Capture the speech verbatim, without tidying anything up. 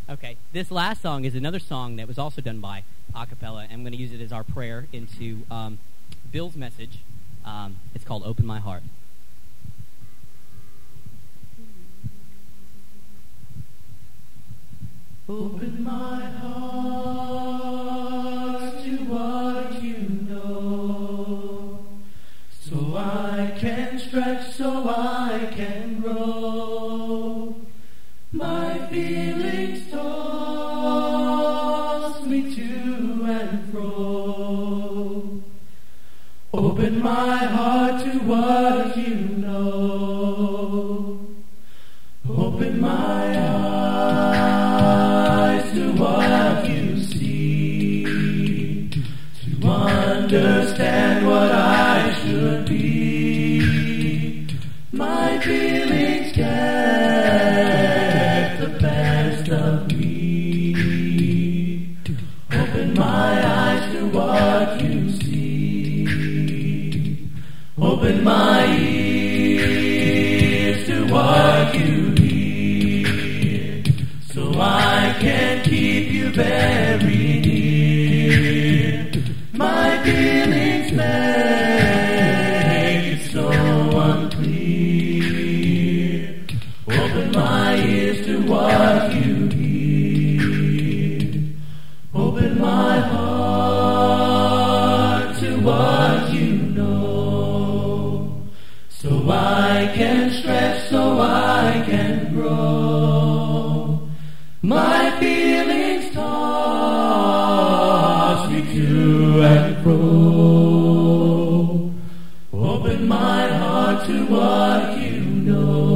Okay, this last song is another song that was also done by a cappella, and I'm going to use it as our prayer into um, Bill's message. Um, it's called Open My Heart. Open my heart to what you know, so I can stretch, so I can grow. My feelings toss me to and fro. Open my heart to what you know. Open my eyes to what you see, to understand what I should be. My feelings get the best of me. Open my eyes to what you see. Open my ears to what you hear, so I can keep you very near. My feelings make it so unclear. Open my ears to what you hear. Open my heart to what you know, so I can stretch, so I can grow. My feelings toss me to and fro. Open my heart to what you know.